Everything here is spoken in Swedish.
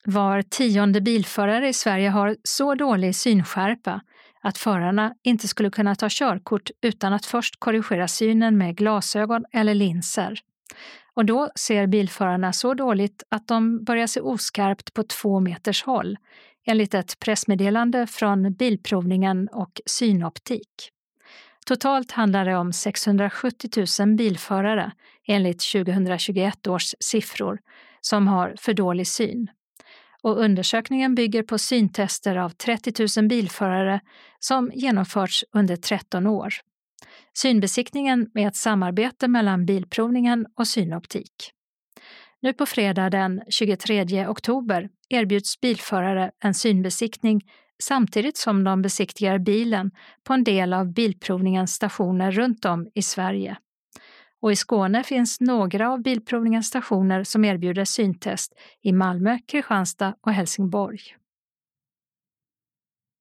Var 10:e bilförare i Sverige har så dålig synskärpa att förarna inte skulle kunna ta körkort utan att först korrigera synen med glasögon eller linser. Och då ser bilförarna så dåligt att de börjar se oskarpt på 2 meters håll, enligt ett pressmeddelande från Bilprovningen och Synoptik. Totalt handlar det om 670 000 bilförare enligt 2021 års siffror som har för dålig syn. Och undersökningen bygger på syntester av 30 000 bilförare som genomförts under 13 år. Synbesiktningen är ett samarbete mellan Bilprovningen och Synoptik. Nu på fredag den 23 oktober erbjuds bilförare en synbesiktning samtidigt som de besiktigar bilen på en del av Bilprovningens stationer runt om i Sverige. Och i Skåne finns några av Bilprovningens stationer som erbjuder syntest i Malmö, Kristianstad och Helsingborg.